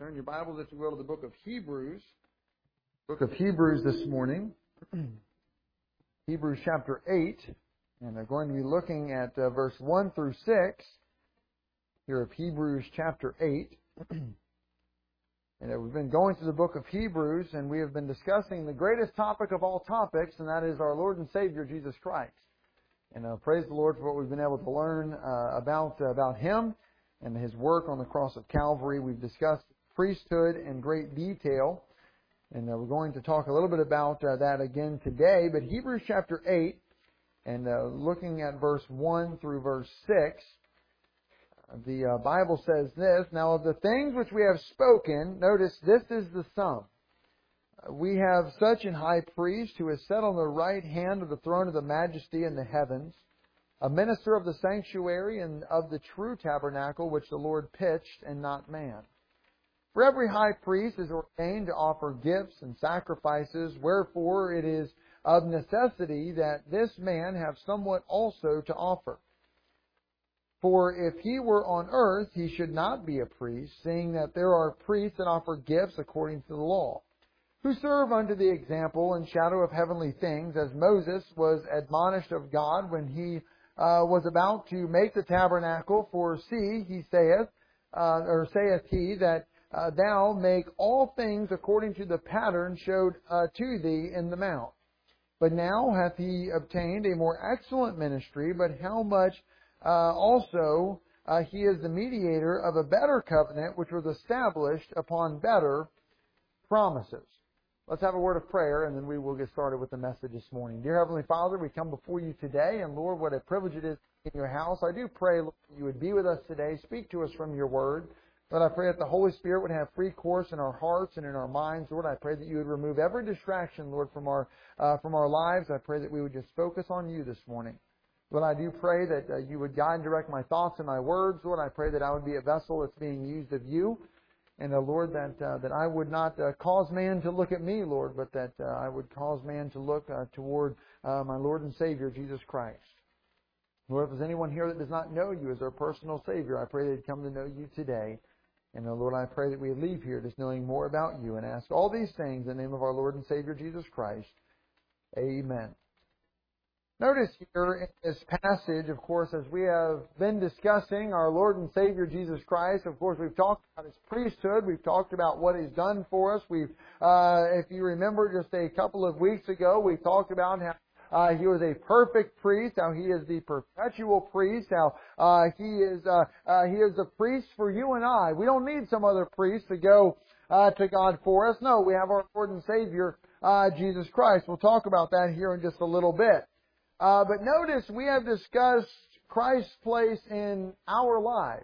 Turn your Bibles, if you will, to the book of Hebrews. Book of Hebrews this morning. Hebrews chapter 8. And we're going to be looking at verse 1 through 6 here of Hebrews chapter 8. And we've been going through the book of Hebrews, and we have been discussing the greatest topic of all topics, and that is our Lord and Savior, Jesus Christ. And praise the Lord for what we've been able to learn about Him and His work on the cross of Calvary. We've discussed priesthood in great detail, and we're going to talk a little bit about that again today. But Hebrews chapter 8, and looking at verse 1 through verse 6, the Bible says this: "Now of the things which we have spoken, notice this is the sum. We have such an high priest who is set on the right hand of the throne of the majesty in the heavens, a minister of the sanctuary and of the true tabernacle which the Lord pitched and not man. For every high priest is ordained to offer gifts and sacrifices, wherefore it is of necessity that this man have somewhat also to offer. For if he were on earth, he should not be a priest, seeing that there are priests that offer gifts according to the law, who serve unto the example and shadow of heavenly things, as Moses was admonished of God when he was about to make the tabernacle. For see, he saith he, that thou make all things according to the pattern showed to thee in the mount. But now hath he obtained a more excellent ministry, but how much also he is the mediator of a better covenant, which was established upon better promises." Let's have a word of prayer, and then we will get started with the message this morning. Dear Heavenly Father, we come before you today, and Lord, what a privilege it is in your house. I do pray, Lord, that you would be with us today. Speak to us from your word. Lord, I pray that the Holy Spirit would have free course in our hearts and in our minds. Lord, I pray that you would remove every distraction, Lord, from our lives. I pray that we would just focus on you this morning. Lord, I do pray that you would guide and direct my thoughts and my words. Lord, I pray that I would be a vessel that's being used of you. And, Lord, that I would not cause man to look at me, Lord, but that I would cause man to look toward my Lord and Savior, Jesus Christ. Lord, if there's anyone here that does not know you as their personal Savior, I pray they'd come to know you today. And, Lord, I pray that we leave here just knowing more about you, and ask all these things in the name of our Lord and Savior, Jesus Christ. Amen. Notice here in this passage, of course, as we have been discussing our Lord and Savior Jesus Christ, of course, we've talked about His priesthood. We've talked about what He's done for us. If you remember just a couple of weeks ago, we talked about how He was a perfect priest, how He is the perpetual priest, how He is the priest for you and I. We don't need some other priest to go to God for us. No, we have our Lord and Savior, Jesus Christ. We'll talk about that here in just a little bit. But notice we have discussed Christ's place in our lives.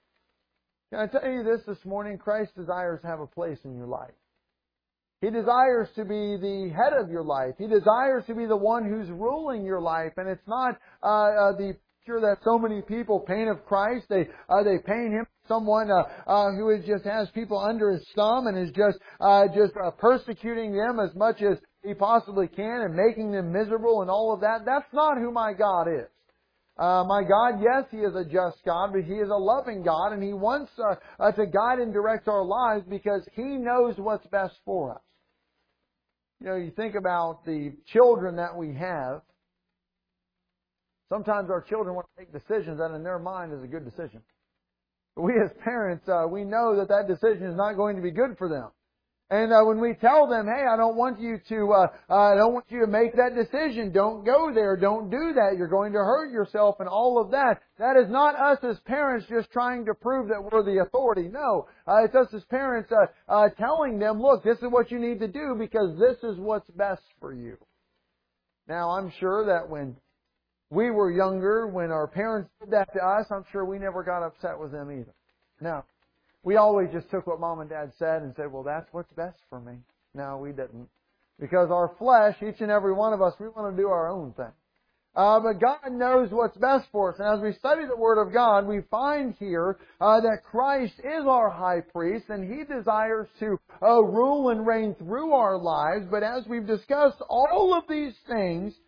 Can I tell you this morning? Christ desires to have a place in your life. He desires to be the head of your life. He desires to be the one who's ruling your life. And it's not the picture that so many people paint of Christ. They paint Him someone who just has people under his thumb and is just persecuting them as much as he possibly can and making them miserable and all of that. That's not who my God is. My God, yes, He is a just God, but He is a loving God, and He wants to guide and direct our lives because He knows what's best for us. You know, you think about the children that we have. Sometimes our children want to make decisions that in their mind is a good decision. But we as parents, we know that decision is not going to be good for them. And when we tell them, hey, I don't want you to make that decision. Don't go there. Don't do that. You're going to hurt yourself and all of that. That is not us as parents just trying to prove that we're the authority. No. It's us as parents telling them, look, this is what you need to do because this is what's best for you. Now, I'm sure that when we were younger, when our parents did that to us, I'm sure we never got upset with them either. No. We always just took what Mom and Dad said and said, well, that's what's best for me. No, we didn't. Because our flesh, each and every one of us, we want to do our own thing. But God knows what's best for us. And as we study the Word of God, we find here that Christ is our high priest and He desires to rule and reign through our lives. But as we've discussed all of these things,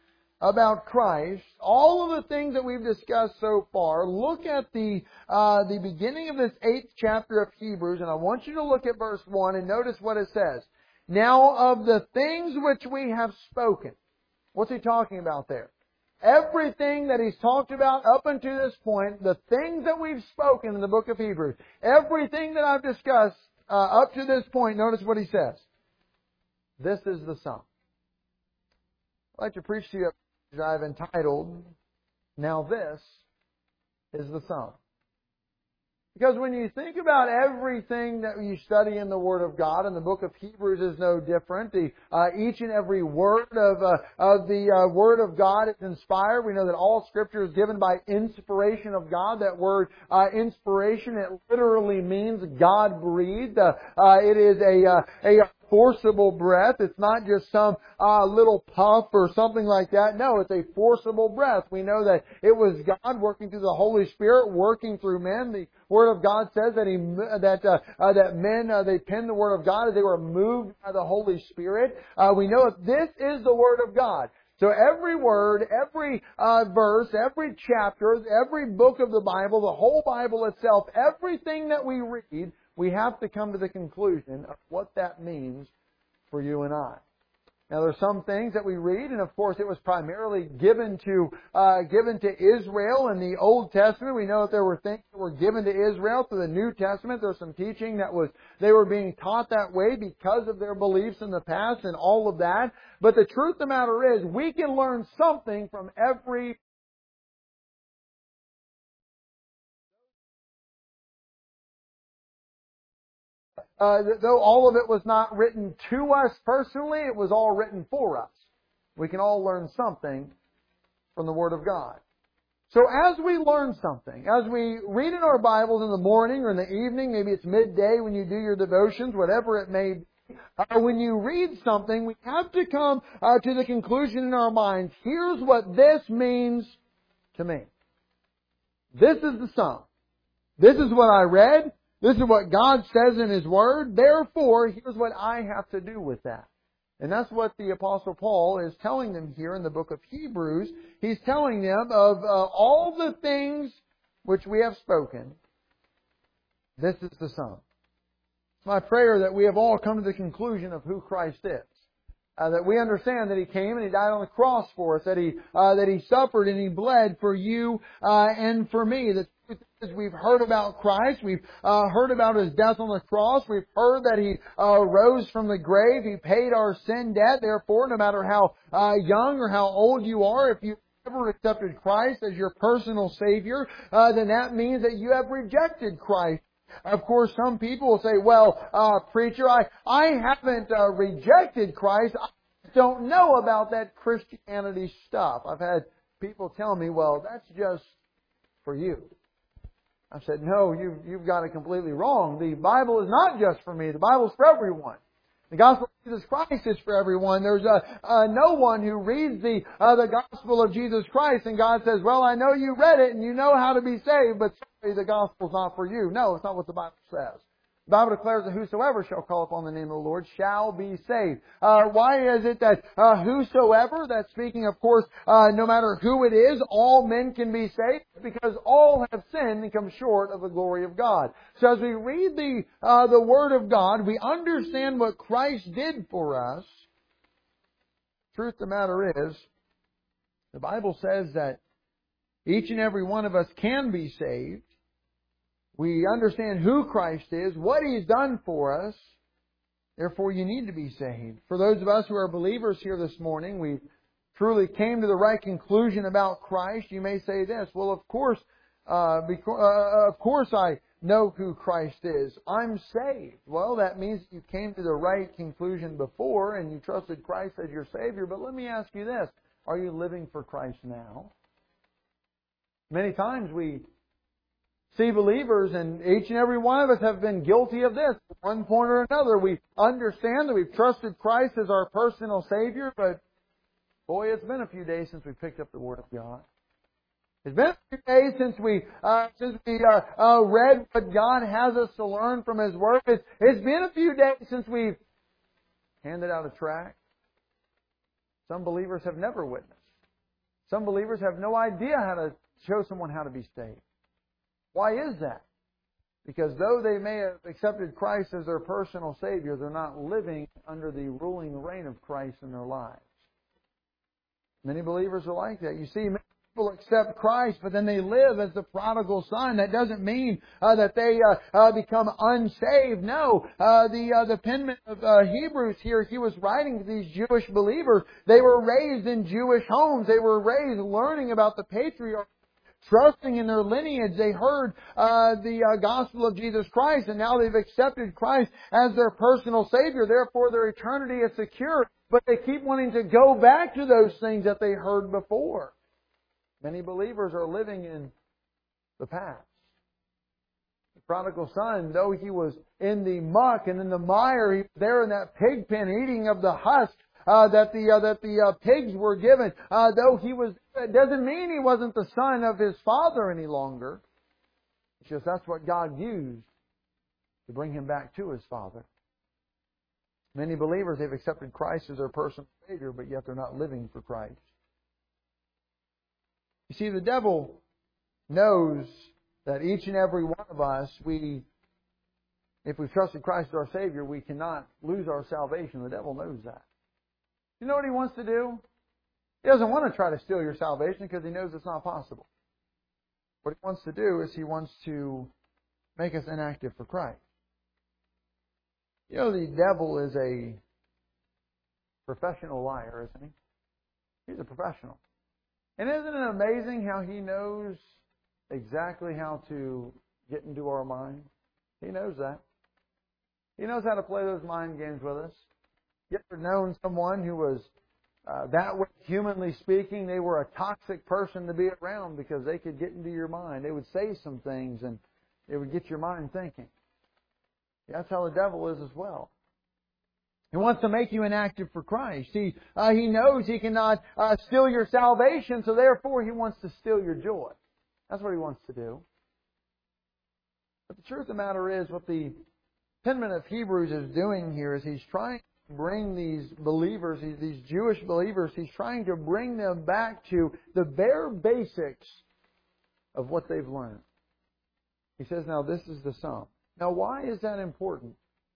about Christ, all of the things that we've discussed so far, look at the beginning of this 8th chapter of Hebrews, and I want you to look at verse 1 and notice what it says. Now of the things which we have spoken. What's he talking about there? Everything that he's talked about up until this point, the things that we've spoken in the book of Hebrews, everything that I've discussed up to this point, notice what he says. This is the sum. I'd like to preach to you as I've entitled, Now This is the Sum. Because when you think about everything that you study in the Word of God, and the book of Hebrews is no different, each and every word of the Word of God is inspired. We know that all Scripture is given by inspiration of God. That word inspiration, it literally means God-breathed. It is a forcible breath. It's not just some little puff or something like that. No, it's a forcible breath. We know that it was God working through the Holy Spirit, working through men. The Word of God says that men they penned the Word of God as they were moved by the Holy Spirit. We know that this is the Word of God. So every word, every verse, every chapter, every book of the Bible, the whole Bible itself, everything that we read, we have to come to the conclusion of what that means for you and I. Now, there are some things that we read, and of course, it was primarily given to Israel in the Old Testament. We know that there were things that were given to Israel through the New Testament. There's some teaching they were being taught that way because of their beliefs in the past and all of that. But the truth of the matter is, we can learn something from every though all of it was not written to us personally, it was all written for us. We can all learn something from the Word of God. So as we learn something, as we read in our Bibles in the morning or in the evening, maybe it's midday when you do your devotions, whatever it may be, when you read something, we have to come to the conclusion in our minds, here's what this means to me. This is the sum. This is what I read. This is what God says in His Word. Therefore, here's what I have to do with that. And that's what the Apostle Paul is telling them here in the book of Hebrews. He's telling them of all the things which we have spoken. This is the sum. It's my prayer that we have all come to the conclusion of who Christ is. That we understand that He came and He died on the cross for us. That He suffered and He bled for you and for me. The truth is we've heard about Christ. We've heard about His death on the cross. We've heard that He rose from the grave. He paid our sin debt. Therefore, no matter how young or how old you are, if you ever accepted Christ as your personal Savior, then that means that you have rejected Christ. Of course, some people will say, well, preacher, I haven't rejected Christ. I don't know about that Christianity stuff. I've had people tell me, well, that's just for you. I said, no, you've got it completely wrong. The Bible is not just for me. The Bible is for everyone. The gospel of Jesus Christ is for everyone. There's no one who reads the gospel of Jesus Christ and God says, well, I know you read it and you know how to be saved, but sorry, the gospel's not for you. No, it's not what the Bible says. The Bible declares that whosoever shall call upon the name of the Lord shall be saved. Why is it that whosoever, that's speaking, of course, no matter who it is, all men can be saved? Because all have sinned and come short of the glory of God. So as we read the Word of God, we understand what Christ did for us. Truth of the matter is, the Bible says that each and every one of us can be saved. We understand who Christ is, what He's done for us. Therefore, you need to be saved. For those of us who are believers here this morning, we truly came to the right conclusion about Christ. You may say this, well, of course I know who Christ is. I'm saved. Well, that means you came to the right conclusion before and you trusted Christ as your Savior. But let me ask you this. Are you living for Christ now? Many times we see believers, and each and every one of us have been guilty of this at one point or another. We understand that we've trusted Christ as our personal Savior, but boy, it's been a few days since we picked up the Word of God. It's been a few days since we read what God has us to learn from His Word. It's been a few days since we've handed out a tract. Some believers have never witnessed. Some believers have no idea how to show someone how to be saved. Why is that? Because though they may have accepted Christ as their personal Savior, they're not living under the ruling reign of Christ in their lives. Many believers are like that. You see, many people accept Christ, but then they live as the prodigal son. That doesn't mean that they become unsaved. No, the penman of Hebrews here, he was writing to these Jewish believers. They were raised in Jewish homes. They were raised learning about the patriarchs, trusting in their lineage. They heard the gospel of Jesus Christ, and now they've accepted Christ as their personal Savior. Therefore, their eternity is secure. But they keep wanting to go back to those things that they heard before. Many believers are living in the past. The prodigal son, though he was in the muck and in the mire, he was there in that pig pen eating of the husk that the pigs were given. Though he was, it doesn't mean he wasn't the son of his father any longer. It's just that's what God used to bring him back to his father. Many believers, they've accepted Christ as their personal Savior, but yet they're not living for Christ. You see, the devil knows that each and every one of us, if we've trusted Christ as our Savior, we cannot lose our salvation. The devil knows that. You know what he wants to do? He doesn't want to try to steal your salvation because he knows it's not possible. What he wants to do is he wants to make us inactive for Christ. You know, the devil is a professional liar, isn't he? He's a professional. And isn't it amazing how he knows exactly how to get into our mind? He knows that. He knows how to play those mind games with us. You ever known someone who was that way, humanly speaking, they were a toxic person to be around because they could get into your mind. They would say some things and it would get your mind thinking. That's how the devil is as well. He wants to make you inactive for Christ. He knows he cannot steal your salvation, so therefore he wants to steal your joy. That's what he wants to do. But the truth of the matter is, what the penman of Hebrews is doing here is he's trying to bring these believers, these Jewish believers, he's trying to bring them back to the bare basics of what they've learned. He says, now this is the sum. Now, why is that important?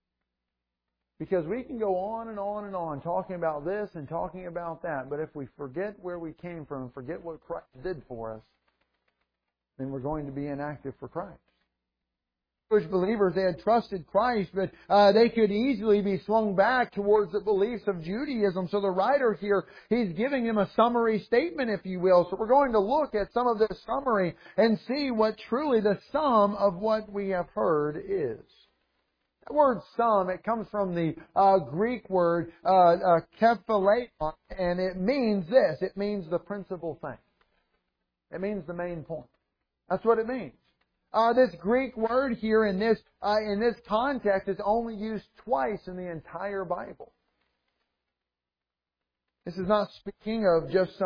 Because we can go on and on and on talking about this and talking about that, but if we forget where we came from and forget what Christ did for us, then we're going to be inactive for Christ. Jewish believers, they had trusted Christ, but they could easily be swung back towards the beliefs of Judaism. So the writer here, he's giving them a summary statement, if you will. So we're going to look at some of this summary and see what truly the sum of what we have heard is. The word sum, it comes from the Greek word kephaleon, and it means this. It means the principal thing. It means the main point. That's what it means. This Greek word here in this context is only used twice in the entire Bible. This is not speaking of just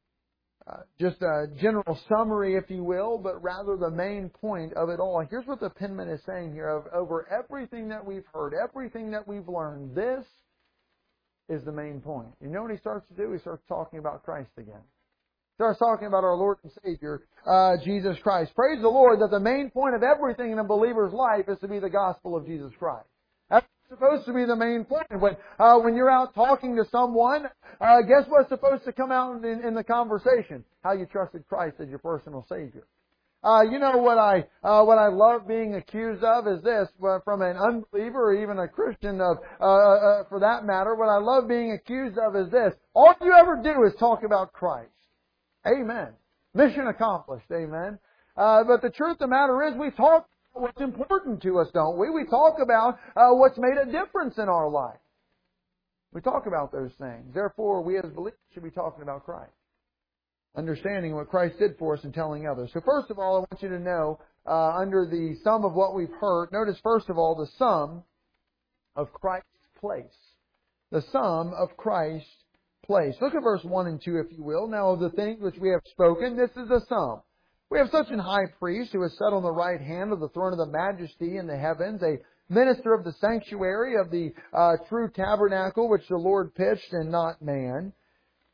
a general summary, if you will, but rather the main point of it all. Here's what the penman is saying here. Over everything that we've heard, everything that we've learned, this is the main point. You know what he starts to do? He starts talking about Christ again. Starts talking about our Lord and Savior, Jesus Christ. Praise the Lord that the main point of everything in a believer's life is to be the gospel of Jesus Christ. That's supposed to be the main point. When you're out talking to someone, guess what's supposed to come out in the conversation? How you trusted Christ as your personal Savior. You know what I love being accused of is this, from an unbeliever or even a Christian for that matter, what I love being accused of is this. All you ever do is talk about Christ. Amen. Mission accomplished. Amen. But the truth of the matter is we talk about what's important to us, don't we? We talk about what's made a difference in our life. We talk about those things. Therefore, we as believers should be talking about Christ. Understanding what Christ did for us and telling others. So first of all, I want you to know, under the sum of what we've heard, notice first of all the sum of Christ's place. The sum of Christ's place. Look at verse 1 and 2, if you will. Now, of the things which we have spoken, this is the sum. We have such an high priest who is set on the right hand of the throne of the majesty in the heavens, a minister of the sanctuary of the true tabernacle which the Lord pitched and not man.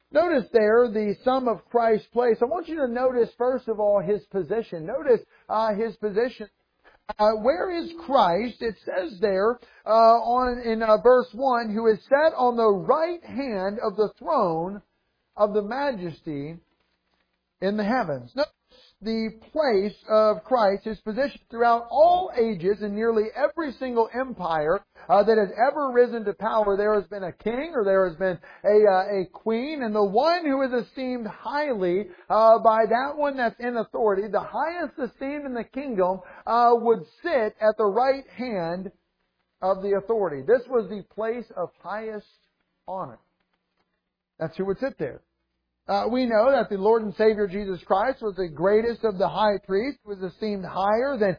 Notice there the sum of Christ's place. I want you to notice, first of all, His position. Notice His position. Where is Christ? It says there in verse 1, who is set on the right hand of the throne of the majesty in the heavens. Notice the place of Christ, His position throughout all ages in nearly every single empire that has ever risen to power. There has been a king or there has been a queen, and the one who is esteemed highly by that one that's in authority, the highest esteemed in the kingdom, would sit at the right hand of the authority. This was the place of highest honor. That's who would sit there. We know that the Lord and Savior Jesus Christ was the greatest of the high priests, was esteemed higher than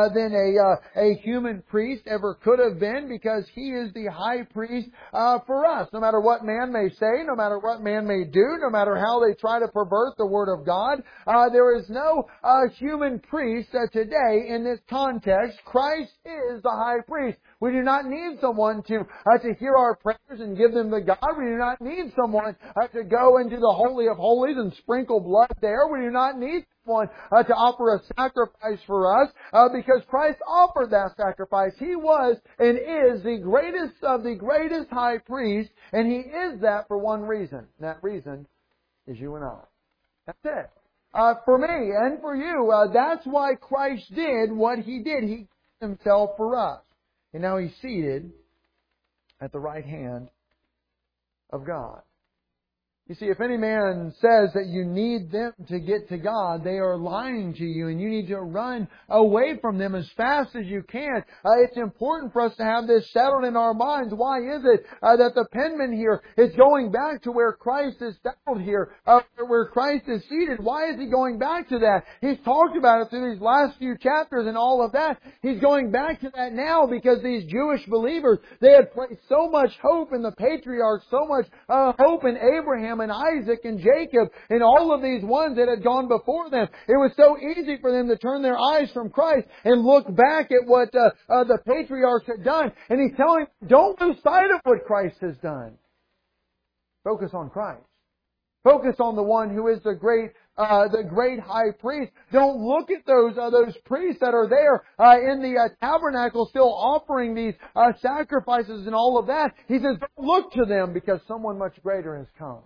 a human priest ever could have been, because He is the high priest for us. No matter what man may say, no matter what man may do, no matter how they try to pervert the Word of God, there is no human priest today in this context. Christ is the high priest. We do not need someone to hear our prayers and give them to God. We do not need someone to go into the Holy of Holies and sprinkle blood there. We do not need someone to offer a sacrifice for us because Christ offered that sacrifice. He was and is the greatest of the greatest high priest, and He is that for one reason. And that reason is you and I. That's it. For me and for you, that's why Christ did what He did. He gave Himself for us. And now He's seated at the right hand of God. You see, if any man says that you need them to get to God, they are lying to you, and you need to run away from them as fast as you can. It's important for us to have this settled in our minds. Why is it that the penman here is going back to where Christ is settled here, where Christ is seated? Why is he going back to that? He's talked about it through these last few chapters and all of that. He's going back to that now because these Jewish believers, they had placed so much hope in the patriarchs, so much hope in Abraham and Isaac and Jacob and all of these ones that had gone before them. It was so easy for them to turn their eyes from Christ and look back at what the patriarchs had done. And He's telling them, don't lose sight of what Christ has done. Focus on Christ. Focus on the one who is the great high priest. Don't look at those priests that are there in the tabernacle still offering these sacrifices and all of that. He says, don't look to them because someone much greater has come.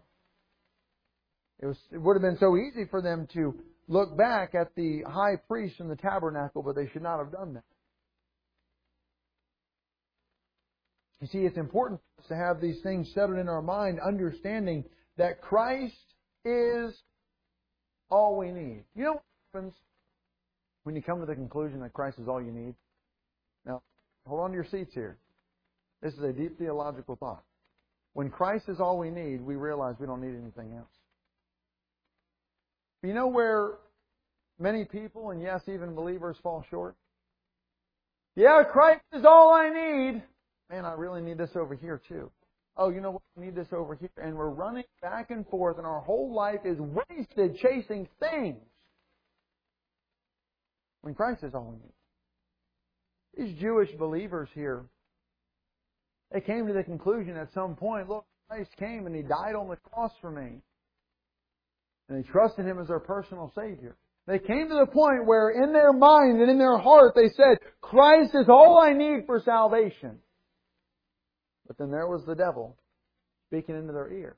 It would have been so easy for them to look back at the high priest in the tabernacle, but they should not have done that. You see, it's important for us to have these things settled in our mind, understanding that Christ is all we need. You know what happens when you come to the conclusion that Christ is all you need? Now, hold on to your seats here. This is a deep theological thought. When Christ is all we need, we realize we don't need anything else. You know where many people, and yes, even believers, fall short? Yeah, Christ is all I need. Man, I really need this over here too. Oh, you know what? I need this over here. And we're running back and forth, and our whole life is wasted chasing things when Christ is all we need. These Jewish believers here, they came to the conclusion at some point, look, Christ came and He died on the cross for me. And they trusted Him as their personal Savior. They came to the point where in their mind and in their heart they said, Christ is all I need for salvation. But then there was the devil speaking into their ear.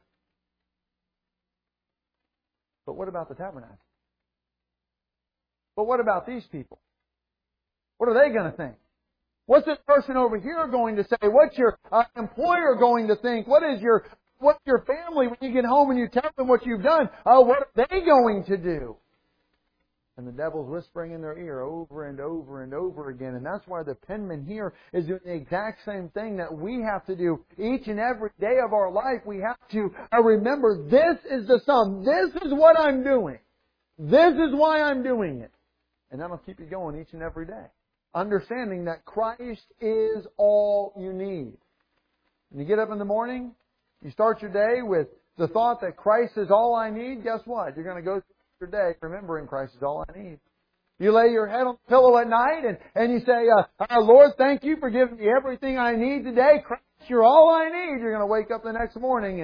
But what about the tabernacle? But what about these people? What are they going to think? What's this person over here going to say? What's your employer going to think? What's your family when you get home and you tell them what you've done? What are they going to do? And the devil's whispering in their ear over and over and over again. And that's why the penman here is doing the exact same thing that we have to do each and every day of our life. We have to remember this is the sum. This is what I'm doing. This is why I'm doing it. And that'll keep you going each and every day. Understanding that Christ is all you need. When you get up in the morning, you start your day with the thought that Christ is all I need. Guess what? You're going to go through your day remembering Christ is all I need. You lay your head on the pillow at night and you say, Lord, thank you for giving me everything I need today. Christ, you're all I need. You're going to wake up the next morning and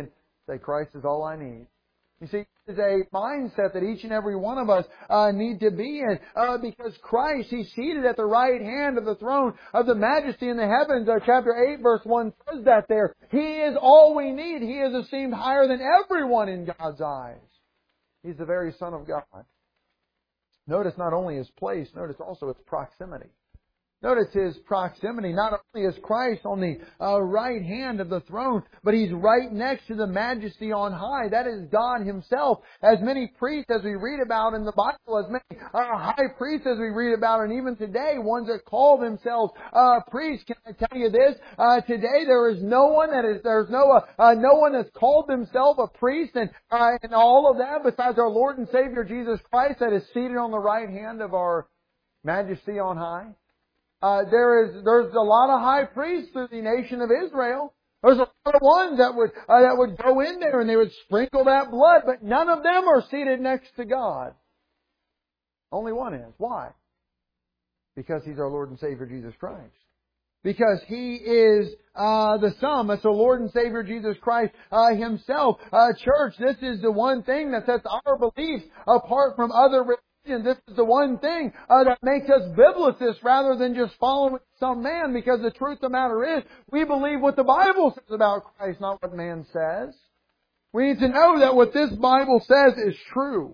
Say, Christ is all I need. You see, it's a mindset that each and every one of us need to be in because Christ, He's seated at the right hand of the throne of the majesty in the heavens. Chapter 8, verse 1 says that there. He is all we need. He is esteemed higher than everyone in God's eyes. He's the very Son of God. Notice not only His place, notice also His proximity. Notice His proximity. Not only is Christ on the right hand of the throne, but He's right next to the majesty on high. That is God Himself. As many priests as we read about in the Bible, as many high priests as we read about, and even today, ones that call themselves priests. Can I tell you this? Today there is no one no one that's called themselves a priest and all of that besides our Lord and Savior Jesus Christ that is seated on the right hand of our majesty on high. There's a lot of high priests through the nation of Israel. There's a lot of ones that would go in there and they would sprinkle that blood, but none of them are seated next to God. Only one is. Why? Because He's our Lord and Savior Jesus Christ. Because He is the Son. That's the Lord and Savior Jesus Christ Himself. Church, this is the one thing that sets our beliefs apart from other religions. This is the one thing that makes us biblicists rather than just following some man, because the truth of the matter is we believe what the Bible says about Christ, not what man says. We need to know that what this Bible says is true.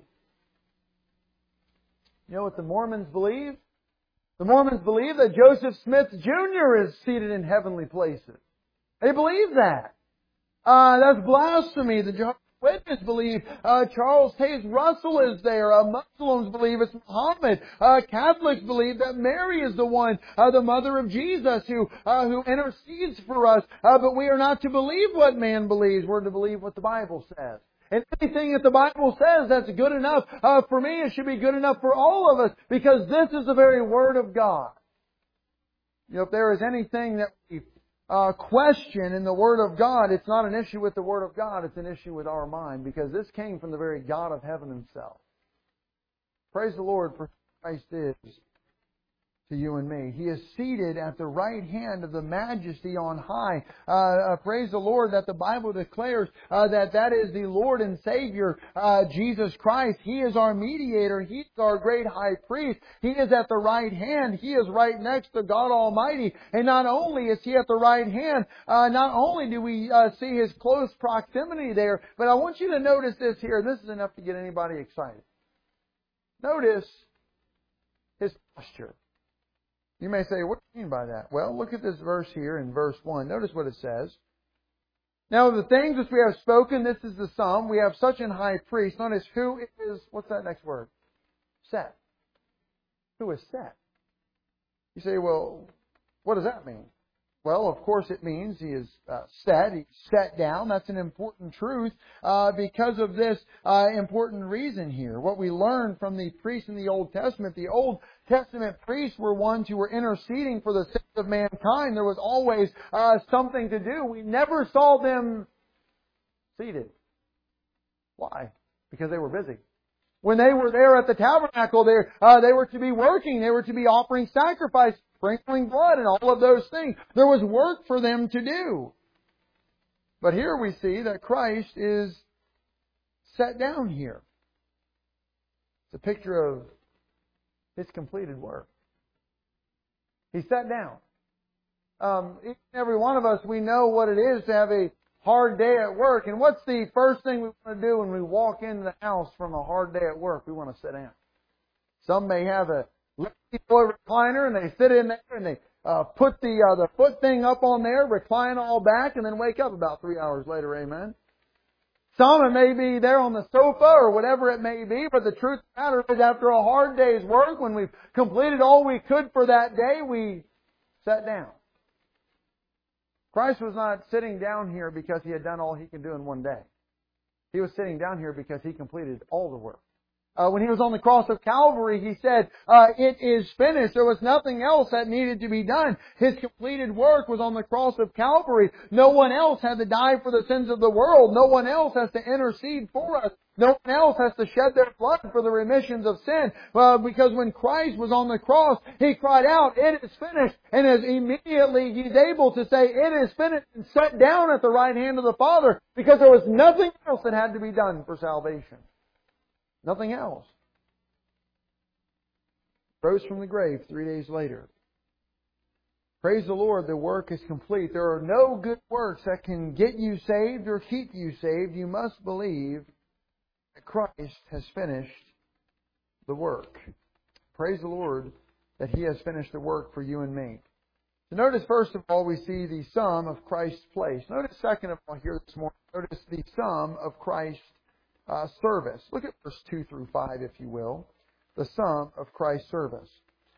You know what the Mormons believe? The Mormons believe that Joseph Smith Jr. is seated in heavenly places. They believe that. That's blasphemy. The Jehovah's Witnesses believe Charles Taze Russell is there. Muslims believe it's Muhammad. Catholics believe that Mary is the one, the mother of Jesus, who intercedes for us. But we are not to believe what man believes. We're to believe what the Bible says. And anything that the Bible says that's good enough for me, it should be good enough for all of us, because this is the very Word of God. You know, if there is anything that we question in the Word of God, it's not an issue with the Word of God, it's an issue with our mind, because this came from the very God of heaven Himself. Praise the Lord for who Christ is to you and me. He is seated at the right hand of the majesty on high. Praise the Lord that the Bible declares that is the Lord and Savior, Jesus Christ. He is our mediator. He is our great high priest. He is at the right hand. He is right next to God Almighty. And not only is He at the right hand, not only do we see His close proximity there, but I want you to notice this here. This is enough to get anybody excited. Notice His posture. You may say, what do you mean by that? Well, look at this verse here in verse 1. Notice what it says. Now, of the things which we have spoken, this is the sum. We have such an high priest. Notice who is, what's that next word? Set. Who is set? You say, well, what does that mean? Well, of course it means He is set. He's set down. That's an important truth because of this important reason here. What we learn from the priests in the Old Testament priests were ones who were interceding for the sins of mankind. There was always something to do. We never saw them seated. Why? Because they were busy. When they were there at the tabernacle, they were to be working. They were to be offering sacrifice, sprinkling blood, and all of those things. There was work for them to do. But here we see that Christ is set down here. It's a picture of His completed work. He's sat down. Each and every one of us, we know what it is to have a hard day at work. And what's the first thing we want to do when we walk into the house from a hard day at work? We want to sit down. Some may have a La-Z-Boy recliner and they sit in there and they put the foot thing up on there, recline all back, and then wake up about 3 hours later. Amen. Some it may be there on the sofa or whatever it may be, but the truth of the matter is after a hard day's work, when we've completed all we could for that day, we sat down. Christ was not sitting down here because He had done all He can do in one day. He was sitting down here because He completed all the work. When He was on the cross of Calvary, He said, it is finished. There was nothing else that needed to be done. His completed work was on the cross of Calvary. No one else had to die for the sins of the world. No one else has to intercede for us. No one else has to shed their blood for the remissions of sin. Because when Christ was on the cross, He cried out, it is finished. And as immediately He's able to say, it is finished, and sat down at the right hand of the Father, because there was nothing else that had to be done for salvation. Nothing else. Rose from the grave 3 days later. Praise the Lord, the work is complete. There are no good works that can get you saved or keep you saved. You must believe that Christ has finished the work. Praise the Lord that He has finished the work for you and me. So notice, first of all, we see the sum of Christ's place. Notice, second of all, here this morning, notice the sum of Christ's service. Look at verse 2 through 5, if you will. The sum of Christ's service.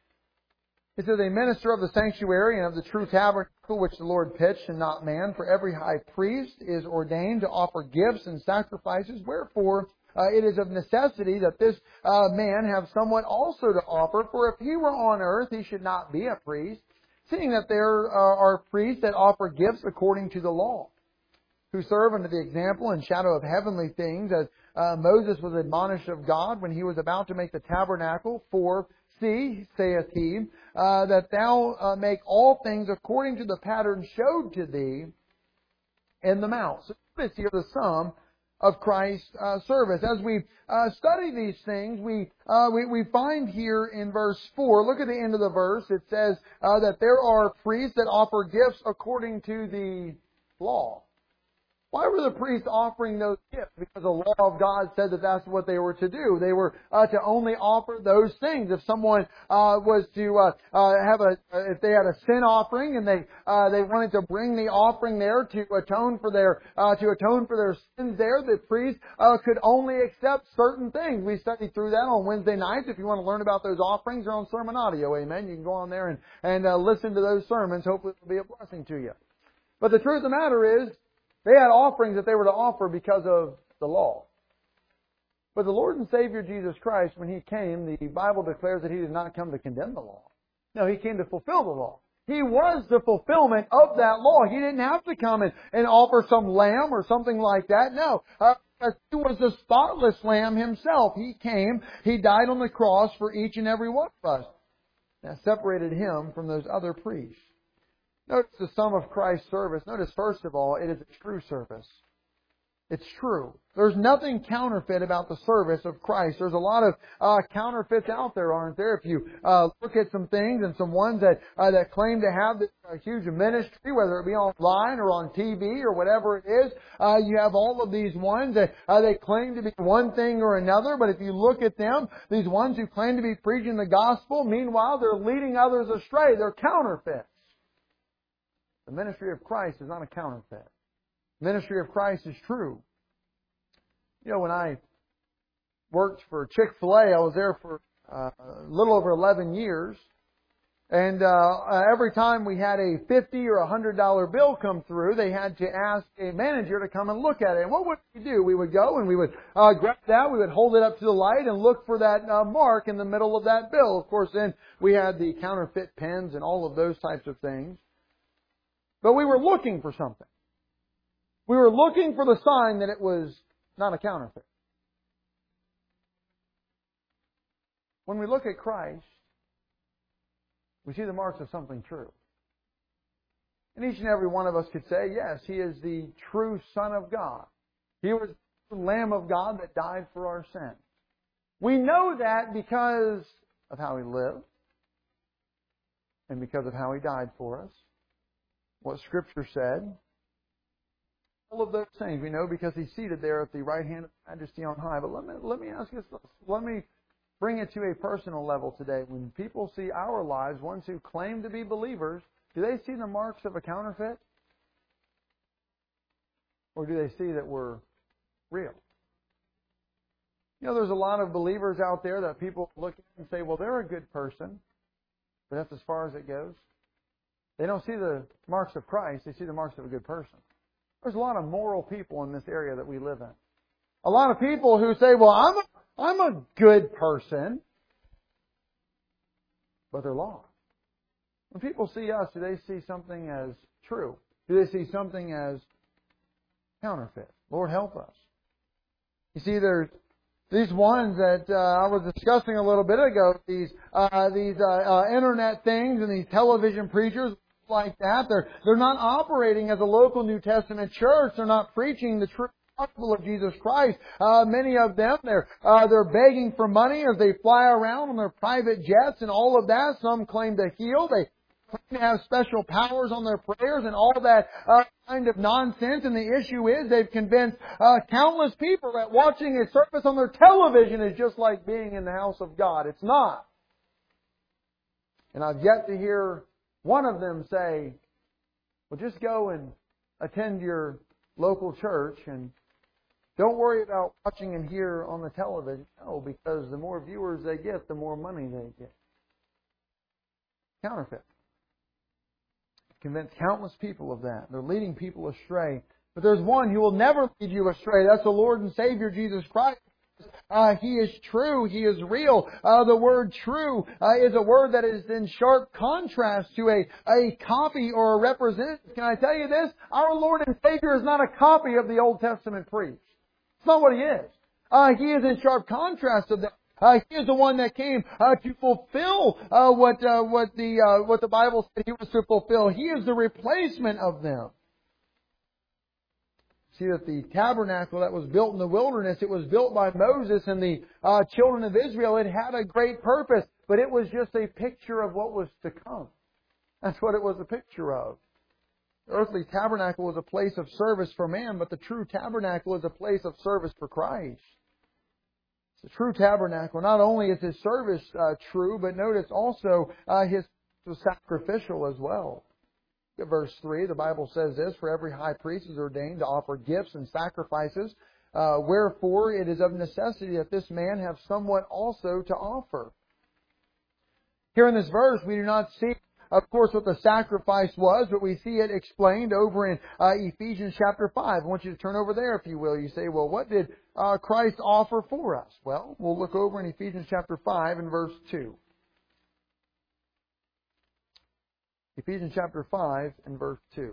It says, a minister of the sanctuary and of the true tabernacle which the Lord pitched, and not man. For every high priest is ordained to offer gifts and sacrifices. Wherefore, it is of necessity that this man have somewhat also to offer. For if he were on earth, he should not be a priest, seeing that there are priests that offer gifts according to the law, who serve under the example and shadow of heavenly things, as Moses was admonished of God when he was about to make the tabernacle. For, see, saith he, that thou make all things according to the pattern showed to thee in the mount. So notice here the sum of Christ's service. As we study these things, we find here in verse 4, look at the end of the verse, it says that there are priests that offer gifts according to the law. Why were the priests offering those gifts? Because the law of God said that that's what they were to do. They were to only offer those things. If someone was to if they had a sin offering and they wanted to bring the offering there to atone for their sins there, the priest could only accept certain things. We studied through that on Wednesday nights. If you want to learn about those offerings, they're on Sermon Audio. Amen. You can go on there and listen to those sermons. Hopefully, it'll be a blessing to you. But the truth of the matter is, they had offerings that they were to offer because of the law. But the Lord and Savior Jesus Christ, when He came, the Bible declares that He did not come to condemn the law. No, He came to fulfill the law. He was the fulfillment of that law. He didn't have to come and offer some lamb or something like that. No. He was the spotless lamb Himself. He came. He died on the cross for each and every one of us. That separated Him from those other priests. Notice the sum of Christ's service. Notice, first of all, it is a true service. It's true. There's nothing counterfeit about the service of Christ. There's a lot of counterfeits out there, aren't there? If you look at some things and some ones that claim to have this huge ministry, whether it be online or on TV or whatever it is, you have all of these ones that they claim to be one thing or another. But if you look at them, these ones who claim to be preaching the gospel, meanwhile they're leading others astray. They're counterfeits. The ministry of Christ is not a counterfeit. The ministry of Christ is true. You know, when I worked for Chick-fil-A, I was there for a little over 11 years. And every time we had a $50 or $100 bill come through, they had to ask a manager to come and look at it. And what would we do? We would go and we would grab that, we would hold it up to the light and look for that mark in the middle of that bill. Of course, then we had the counterfeit pens and all of those types of things. But we were looking for something. We were looking for the sign that it was not a counterfeit. When we look at Christ, we see the marks of something true. And each and every one of us could say, yes, He is the true Son of God. He was the Lamb of God that died for our sins. We know that because of how He lived and because of how He died for us. What Scripture said. All of those things we know because He's seated there at the right hand of Majesty on high. But let me ask you this. Let me bring it to a personal level today. When people see our lives, ones who claim to be believers, do they see the marks of a counterfeit? Or do they see that we're real? You know, there's a lot of believers out there that people look at and say, well, they're a good person. But that's as far as it goes. They don't see the marks of Christ. They see the marks of a good person. There's a lot of moral people in this area that we live in. A lot of people who say, well, I'm a good person, but they're lost. When people see us, do they see something as true? Do they see something as counterfeit? Lord, help us. You see, there's these ones that I was discussing a little bit ago, these internet things and these television preachers like that. They're not operating as a local New Testament church. They're not preaching the true gospel of Jesus Christ. Many of them, they're begging for money as they fly around on their private jets and all of that. Some claim to heal. They claim to have special powers on their prayers and all that kind of nonsense. And the issue is they've convinced countless people that watching a service on their television is just like being in the house of God. It's not. And I've yet to hear one of them say, well, just go and attend your local church and don't worry about watching and hear on the television. No, because the more viewers they get, the more money they get. Counterfeit. Convince countless people of that. They're leading people astray. But there's one who will never lead you astray. That's the Lord and Savior Jesus Christ. He is true. He is real. The word true is a word that is in sharp contrast to a copy or a representative. Can I tell you this? Our Lord and Savior is not a copy of the Old Testament priest. It's not what He is. He is in sharp contrast to that. He is the one that came to fulfill what the Bible said He was to fulfill. He is the replacement of them. See that the tabernacle that was built in the wilderness, it was built by Moses and the children of Israel. It had a great purpose, but it was just a picture of what was to come. That's what it was a picture of. The earthly tabernacle was a place of service for man, but the true tabernacle is a place of service for Christ. The true tabernacle, not only is His service true, but notice also His was sacrificial as well. Verse 3, the Bible says this, for every high priest is ordained to offer gifts and sacrifices. Wherefore it is of necessity that this man have somewhat also to offer. Here in this verse, we do not see, of course, what the sacrifice was, but we see it explained over in Ephesians chapter 5. I want you to turn over there, if you will. You say, well, what did Christ offer for us? Well, we'll look over in Ephesians chapter 5 and verse 2. Ephesians chapter 5 and verse 2.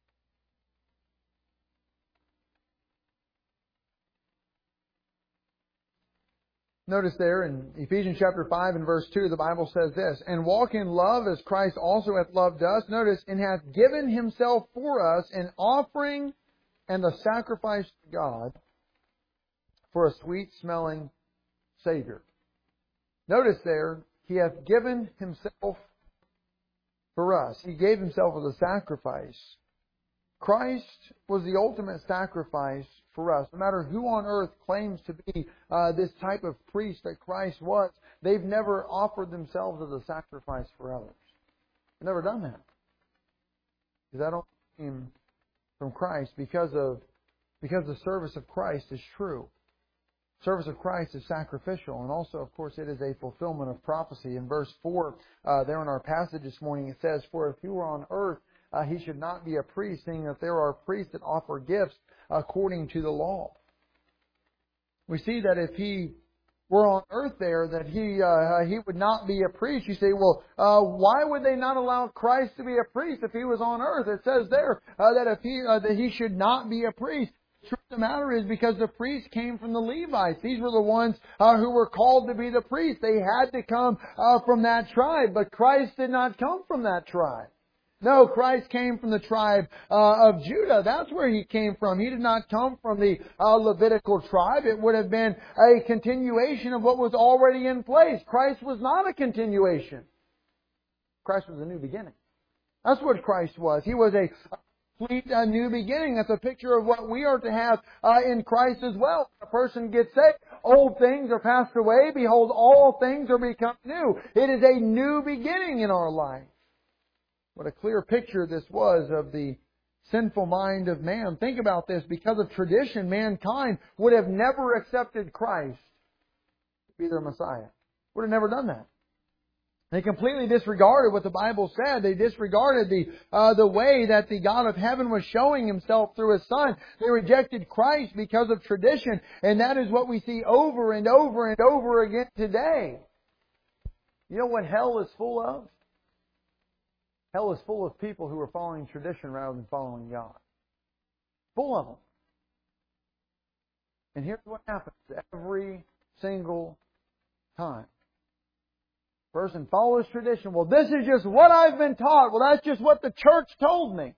Notice there in Ephesians chapter 5 and verse 2, the Bible says this, and walk in love as Christ also hath loved us. Notice, and hath given Himself for us an offering and a sacrifice to God for a sweet-smelling Savior. Notice there, He hath given Himself for us. He gave Himself as a sacrifice. Christ was the ultimate sacrifice for us. No matter who on earth claims to be this type of priest that Christ was, they've never offered themselves as a sacrifice for others. They've never done that. Because that only came from Christ because the service of Christ is true. Service of Christ is sacrificial, and also, of course, it is a fulfillment of prophecy. In verse 4, there in our passage this morning, it says, for if He were on earth, He should not be a priest, seeing that there are priests that offer gifts according to the law. We see that if He were on earth there, that He would not be a priest. You say, well, why would they not allow Christ to be a priest if He was on earth? It says there that He should not be a priest. The truth of the matter is because the priests came from the Levites. These were the ones who were called to be the priests. They had to come from that tribe, but Christ did not come from that tribe. No, Christ came from the tribe of Judah. That's where He came from. He did not come from the Levitical tribe. It would have been a continuation of what was already in place. Christ was not a continuation. Christ was a new beginning. That's what Christ was. He was a complete new beginning. That's a picture of what we are to have in Christ as well. When a person gets saved, old things are passed away. Behold, all things are become new. It is a new beginning in our life. What a clear picture this was of the sinful mind of man. Think about this. Because of tradition, mankind would have never accepted Christ to be their Messiah. Would have never done that. They completely disregarded what the Bible said. They disregarded the way that the God of heaven was showing Himself through His Son. They rejected Christ because of tradition. And that is what we see over and over and over again today. You know what hell is full of? Hell is full of people who are following tradition rather than following God. Full of them. And here's what happens every single time. Person follows tradition. Well, this is just what I've been taught. Well, that's just what the church told me.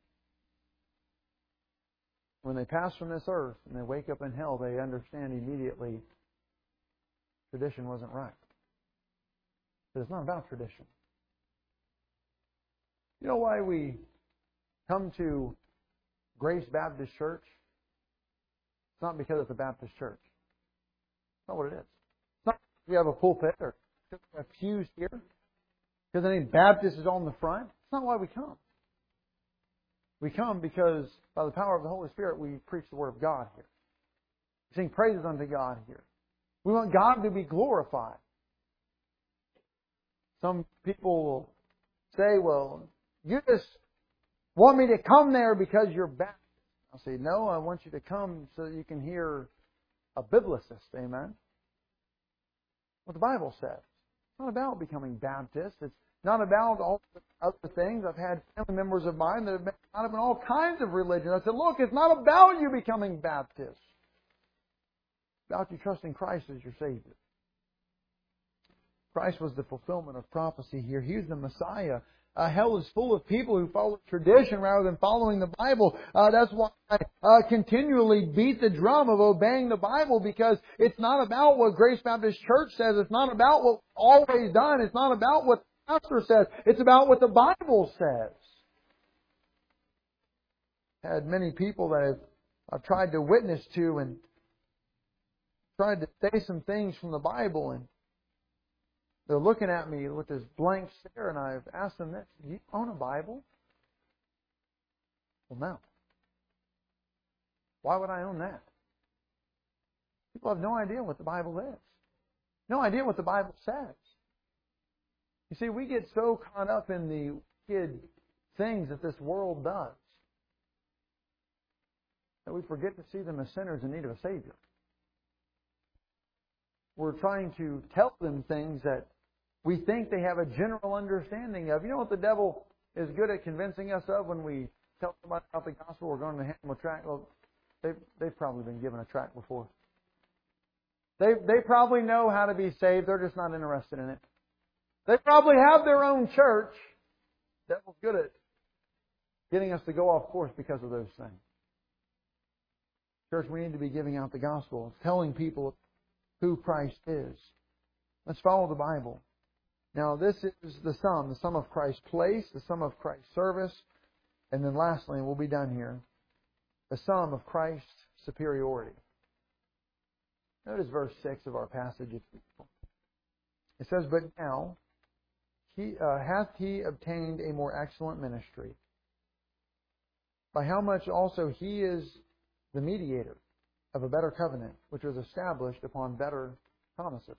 When they pass from this earth and they wake up in hell, they understand immediately tradition wasn't right. But it's not about tradition. You know why we come to Grace Baptist Church? It's not because it's a Baptist church. It's not what it is. It's not because we have a pulpit or a pews here, because any Baptist is on the front. That's not why we come. We come because by the power of the Holy Spirit we preach the Word of God here. We sing praises unto God here. We want God to be glorified. Some people will say, well, you just want me to come there because you're Baptist. I'll say, no, I want you to come so that you can hear a biblicist. Amen? What the Bible says. It's not about becoming Baptist. It's not about all the other things. I've had family members of mine that have been out of all kinds of religions. I said, look, it's not about you becoming Baptist. It's about you trusting Christ as your Savior. Christ was the fulfillment of prophecy here. He's the Messiah. Hell is full of people who follow tradition rather than following the Bible. That's why I continually beat the drum of obeying the Bible, because it's not about what Grace Baptist Church says. It's not about what we've always done. It's not about what the pastor says. It's about what the Bible says. I had many people that I've tried to witness to and tried to say some things from the Bible, and they're looking at me with this blank stare, and I've asked them this: do you own a Bible? Well, no. Why would I own that? People have no idea what the Bible is. No idea what the Bible says. You see, we get so caught up in the wicked things that this world does that we forget to see them as sinners in need of a Savior. We're trying to tell them things that we think they have a general understanding of. You know what the devil is good at convincing us of when we tell somebody about the gospel? We're going to hand them a tract. Well, they've probably been given a tract before. They probably know how to be saved. They're just not interested in it. They probably have their own church. The devil's good at getting us to go off course because of those things. Church, we need to be giving out the gospel, telling people who Christ is. Let's follow the Bible. Now, this is the sum of Christ's place, the sum of Christ's service, and then lastly, and we'll be done here, the sum of Christ's superiority. Notice verse 6 of our passage. It says, but now hath he obtained a more excellent ministry, by how much also he is the mediator of a better covenant, which was established upon better promises.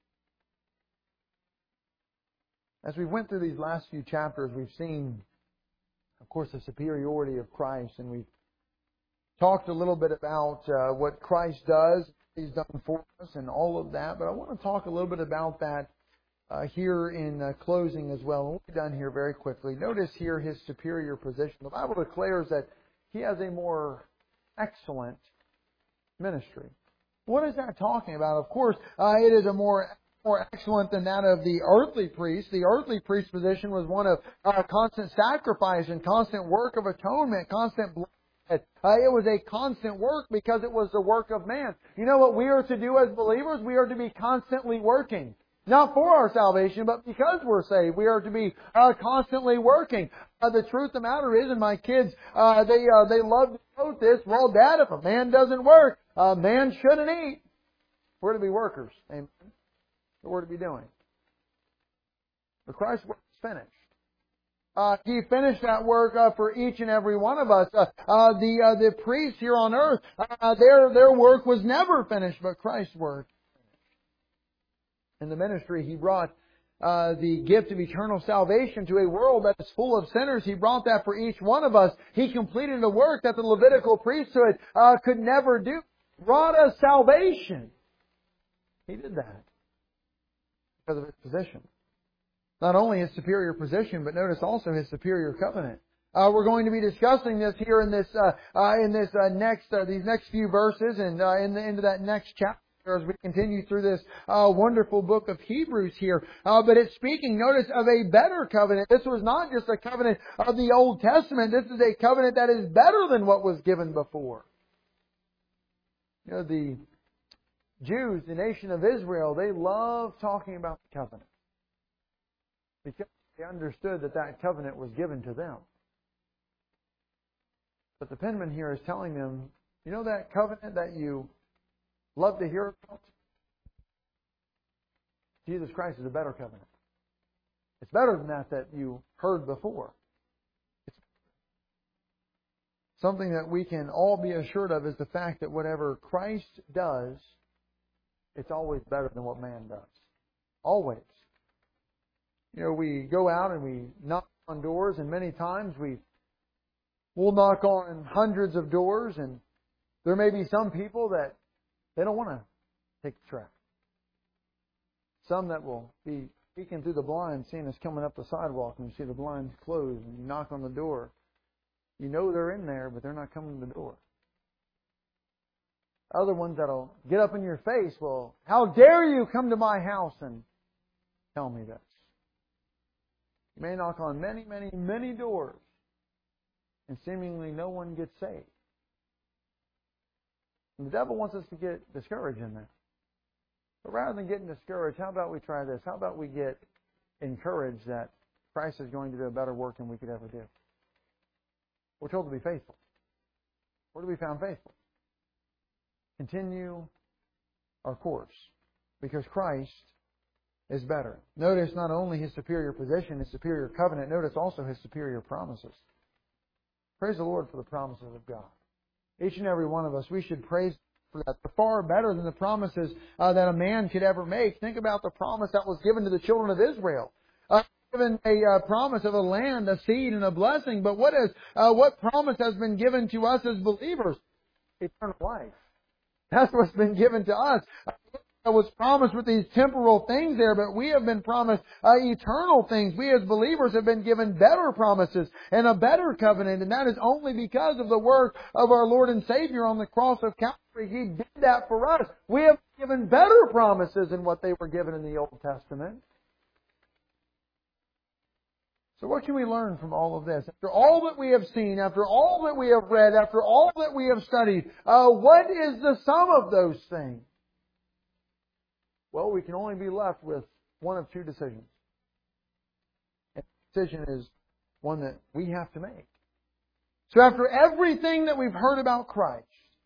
As we went through these last few chapters, we've seen, of course, the superiority of Christ, and we've talked a little bit about what Christ does, He's done for us, and all of that. But I want to talk a little bit about that here in closing as well. We'll be done here very quickly. Notice here His superior position. The Bible declares that He has a more excellent ministry. What is that talking about? Of course, it is a more excellent than that of the earthly priest. The earthly priest position was one of constant sacrifice and constant work of atonement, constant blood. It was a constant work because it was the work of man. You know what we are to do as believers? We are to be constantly working. Not for our salvation, but because we're saved. We are to be constantly working. The truth of the matter is, and my kids, they love to quote this, well, Dad, if a man doesn't work, a man shouldn't eat. We're to be workers. Amen. What we're to be doing. But Christ's work is finished. He finished that work for each and every one of us. The priests here on earth, their work was never finished, but Christ's work. In the ministry, He brought the gift of eternal salvation to a world that is full of sinners. He brought that for each one of us. He completed a work that the Levitical priesthood could never do. Brought us salvation. He did that because of His position. Not only His superior position, but notice also His superior covenant. We're going to be discussing this here in this these next few verses and into that next chapter as we continue through this wonderful book of Hebrews here. But it's speaking, notice, of a better covenant. This was not just a covenant of the Old Testament. This is a covenant that is better than what was given before. You know, the Jews, the nation of Israel, they love talking about the covenant because they understood that that covenant was given to them. But the penman here is telling them, you know that covenant that you love to hear about? Jesus Christ is a better covenant. It's better than that you heard before. It's something that we can all be assured of is the fact that whatever Christ does, it's always better than what man does. Always. You know, we go out and we knock on doors, and many times we'll knock on hundreds of doors, and there may be some people that they don't want to take the track. Some that will be peeking through the blinds, seeing us coming up the sidewalk, and you see the blinds closed, and you knock on the door. You know they're in there, but they're not coming to the door. Other ones that'll get up in your face, well, how dare you come to my house and tell me this? You may knock on many, many, many doors, and seemingly no one gets saved. And the devil wants us to get discouraged in that. But rather than getting discouraged, how about we try this? How about we get encouraged that Christ is going to do a better work than we could ever do? We're told to be faithful. Where do we found faithful? Continue our course, because Christ is better. Notice not only His superior position, His superior covenant, notice also His superior promises. Praise the Lord for the promises of God. Each and every one of us, we should praise for that. They're far better than the promises that a man could ever make. Think about the promise that was given to the children of Israel. Given a promise of a land, a seed, and a blessing. But what promise has been given to us as believers? Eternal life. That's what's been given to us. That was promised with these temporal things there, but we have been promised eternal things. We as believers have been given better promises and a better covenant, and that is only because of the work of our Lord and Savior on the cross of Calvary. He did that for us. We have been given better promises than what they were given in the Old Testament. So what can we learn from all of this? After all that we have seen, after all that we have read, after all that we have studied, what is the sum of those things? Well, we can only be left with one of two decisions. And the decision is one that we have to make. So after everything that we've heard about Christ,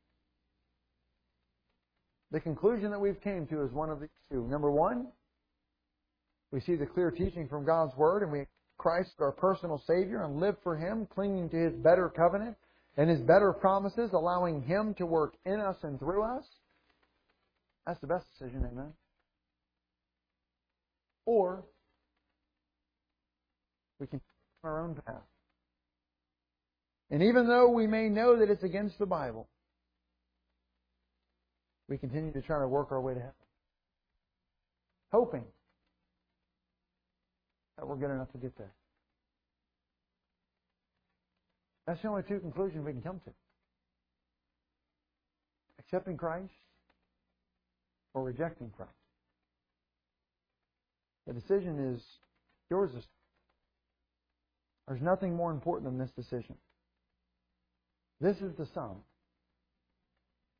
the conclusion that we've came to is one of these two. Number one, we see the clear teaching from God's Word, and we accept Christ as our personal Savior and live for Him, clinging to His better covenant and His better promises, allowing Him to work in us and through us. That's the best decision, amen? Or we can take our own path. And even though we may know that it's against the Bible, we continue to try to work our way to heaven, hoping that we're good enough to get there. That's the only two conclusions we can come to. Accepting Christ or rejecting Christ. The decision is yours. There's nothing more important than this decision. This is the sum